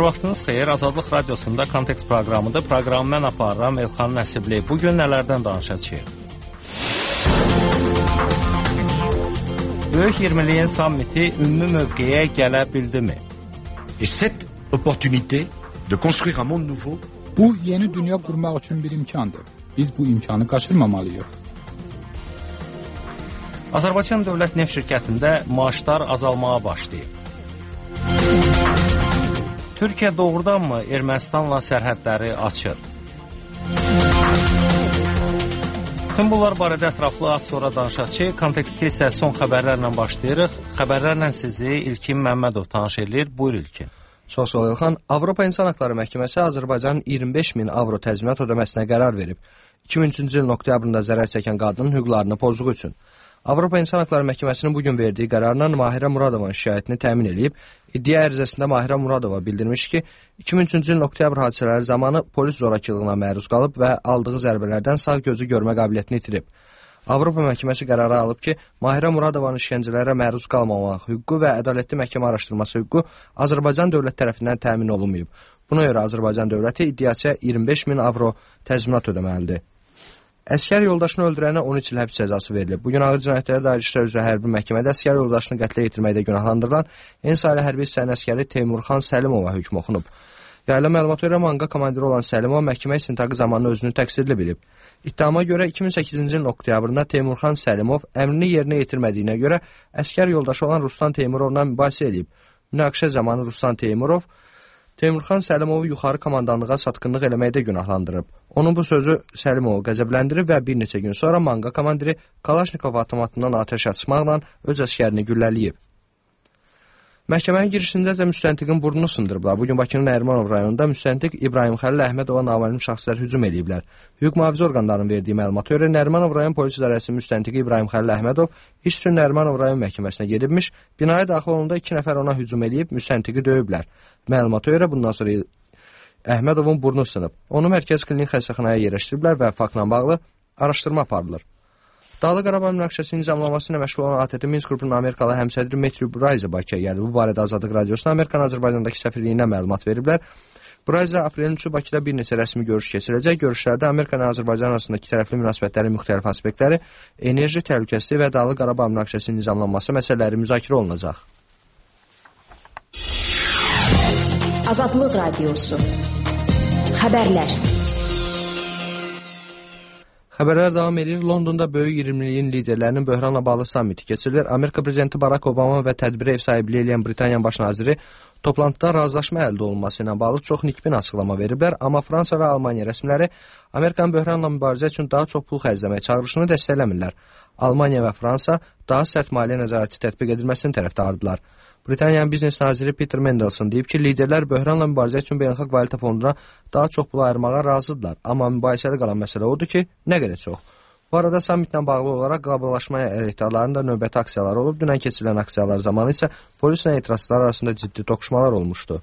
vaxtınız xeyir. Azadlıq Radiosunda Kontekst proqramıdır. Proqramı mən aparıram, Elxan Nəsibli. Bugün nələrdən danışacağıq? Böyük 20'liyin sammiti ümumi mövqeyə gələ bildimi? Et cette opportunité de construire un monde nouveau. Bu yeni dünya qurmaq üçün bir imkandır. Biz bu imkanı qaçırmamalıyıq. Azərbaycan Dövlət Neft Şirkətində maaşlar azalmağa başlayıb. Türkiyə doğrudanmı Ermənistanla sərhədləri açır? Tüm bunlar barədə ətraflı az sonra danışacağıq. Kontekstdə isə son xəbərlərlə başlayırıq. Xəbərlərlə sizi İlkin Məmmədov tanış edir. Buyur İlkin. Çox sağ ol Elxan. Avropa İnsan Haqları Məhkəməsi Azərbaycanın 25.000 avro təzminat ödəməsinə qərar verib. 2003-cü ilin oktyabrında zərər çəkən qadının hüquqlarını pozduğu üçün. Avropa İnsan Haqları Məhkəməsinin bugün verdiyi qərarla Mahirə Muradovanın şikayətini təmin edib. İddia ərizəsində Mahirə Muradova bildirmiş ki, 2003-cü ilin oktyabr hadisələri zamanı polis zorakılığına məruz qalıb və aldığı zərbələrdən sağ gözü görmə qabiliyyətini itirib. Avropa Məhkəməsi qərarı alıb ki, Mahirə Muradovanın işgəncələrə məruz qalmamaq hüququ və ədalətli məhkəmə araşdırması hüququ Azərbaycan dövlət tərəfindən təmin olunmayıb. Buna görə Azərbaycan dövləti iddiaçıya 25.000 avro təzminat ödəməlidir. Əskər yoldaşını öldürənə 13 il həbs cəzası verilib. Bugün Ağır Cinayətləri Dairə İşlər üzrə hərbi məhkəmədə əskər yoldaşını qətlə yetirməkdə günahlandırılan Ensaylı hərbi hissənin əskəri Teymurxan Səlimova hökm oxunub. Yayılan məlumata görə manqa komandiri olan Səlimov məhkəmə istintaqı zamanı özünü təqsirli bilib. İttihama görə 2008-ci ilin oktyabrında Teymurxan Səlimov əmrini yerinə yetirmədiyinə görə əskər yoldaşı olan Ruslan Teymurovla mübahisə edib. Münaqişə zamanı Ruslan Teymurov Teymurxan Səlimovu yuxarı komandanlığa satqınlıq eləməkdə günahlandırıb. Onun bu sözü Səlimovu qəzəbləndirib və bir neçə gün sonra manqa komandiri Kalaşnikov avtomatından atəş açmaqla öz əskərini güllələyib. Məhkəmənin girişində də müstəntiqin burnunu sındırıblar. Bugün Bakının Nərimanov rayonunda müstəntiq İbrahim Xəlil Əhmədova naməlum şəxslər hücum ediblər. Hüquq mühafizə orqanlarının verdiyi məlumata görə Nərimanov rayon polis idarəsinin müstəntiqi İbrahim Xəlil Əhmədov iş üçün Nərimanov rayon məhkəməsinə gedibmiş. Binaya daxil olanda 2 nəfər ona hücum edib müstəntiqi döyüblər. Məlumata görə bundan sonra Əhmədovun burnu sınıb. Onu mərkəzi klinik xəstəxanaya yerləşdiriblər və faktla bağlı araşdırma aparılır. Dağlıq Qarabağ münaqişəsinin nizamlaması ilə məşğul olan ATƏT Minsk qrupunun Amerikalı həmsədri Matthew Braize Bakıya gəldi. Bu barədə Azadlıq Radiosuna Amerikanın Azərbaycandakı səfirliyinə məlumat veriblər. Braize aprelin 3-ü Bakıda bir neçə rəsmi görüş keçirəcək. Görüşlərdə Amerikanın Azərbaycan arasındakı tərəfli münasibətlərin müxtəlif aspektləri, enerji təhlükəsizliyi və Dağlıq Qarabağ münaqişəsinin nizamlanması məsələləri müzakirə olunacaq. Azadlıq Radiosu. Xəbərlər. Xəbərlər davam edir. Londonda böyük 20'liyin liderlərinin böhranla bağlı sammiti keçirilir. Amerika prezidenti Barack Obama və tədbirə ev sahibliyi edən Britaniya baş naziri toplantıda razılaşma əldə olunması ilə bağlı çox nikbin açıqlama veriblər. Amma Fransa və Almaniya rəsmiləri Amerikanın böhranla mübarizə üçün daha çox pul xərcləməyə çağırışını dəstəkləmirlər. Almaniya və Fransa daha sərt maliyyə nəzarəti tətbiq edilməsinin tərəfdardılar. Britaniyanın biznes naziri Peter Mendelson deyib ki, liderlər böhranla mübarizə üçün Beynəlxalq Valyuta Fonduna daha çox pul ayırmağa razıdırlar. Amma mübahisəli qalan məsələ odur ki, nə qədər çox. Bu arada sammitlə bağlı olaraq qloballaşmaya əleyhdarların da növbəti aksiyaları olub. Dünən keçirilən aksiyalar zamanı isə polislə etirazçılar arasında ciddi toqquşmalar olmuşdu.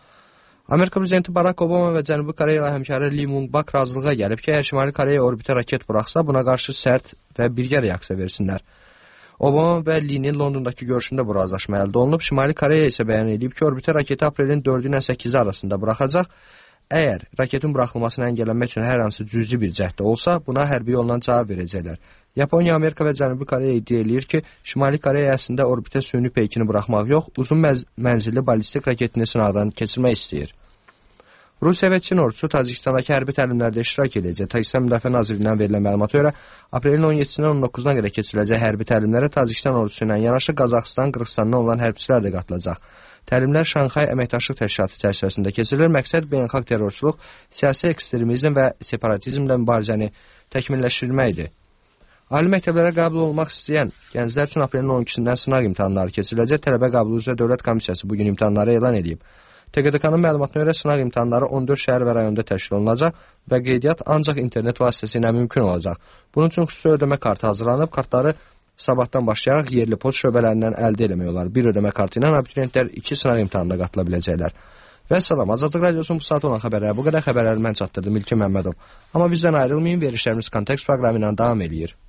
Amerika prezidenti Barack Obama və Cənubi Koreya ilə həmkarı Lee Myung-bak razılığa gəlib ki, əgər Şimali Koreya orbitə raket buraxsa, buna qarşı sərt və birgə reaksiya versinlər. Obama və Lee-nin Londondakı görüşündə bu razılaşma əldə olunub. Şimali Koreya isə bəyan edib ki, orbitə raketi aprelin 4-ü ilə 8-i arasında buraxacaq. Əgər raketin buraxılmasını əngəllənmək üçün hər hansı cüzi bir cəhdə olsa, buna hərbi yolla cavab verəcəklər. Yaponiya, Amerika və Cənubi Koreya iddia eləyir ki, Şimali Koreya əslində orbitə süni peykini buraxmaq yox, uzun mənzilli ballistik raketini sınaqdan keçirmək istəyir. Rusiya və Çin ordusu Tacikistandakı hərbi təlimlərdə iştirak edəcək. Tacikistan Müdafiə Nazirliyindən verilən məlumata görə aprelin 17-dən 19-na qədər keçiriləcək hərbi təlimlərə Tacikistan ordusu ilə yanaşı Qazaxıstan, Qırğızıstandan olan hərbçilər də qatılacaq. Təlimlər Şanxay Əməkdaşlıq Təşkilatı çərçivəsində keçirilir. Məqsəd beynəlxalq terrorçuluq, siyasi ekstremizm və separatizmlə mübarizəni təkmilləşdirməkdir. Ali məktəblərə qəbul olmaq istəyən gənclər üçün aprelin 12-dən sınaq imtahanları keçiriləcək. Tələbə qəbulu üzrə Dövlət Komissiyası bugün imtahanları elan edib. TQDK-nın məlumatına görə sınaq imtahanları 14 şəhər və rayonda təşkil olunacaq və qeydiyyat ancaq internet vasitəsilə mümkün olacaq. Bunun üçün xüsusi ödəmə kartı hazırlanıb. Kartları sabahdan başlayaraq yerli poçt şöbələrindən əldə etmək olar. Bir ödəmə kartı ilə abituriyentlər 2 sınaq imtahanına qatıla biləcəklər. Və salam, Azadlıq Radiosunun bu saat olan xəbərləri bu qədər xəbərləri mən çatdırdım İlkin Məmmədov. Amma bizdən ayrılmayın, verişlərimiz Kontekst proqramı ilə davam edir.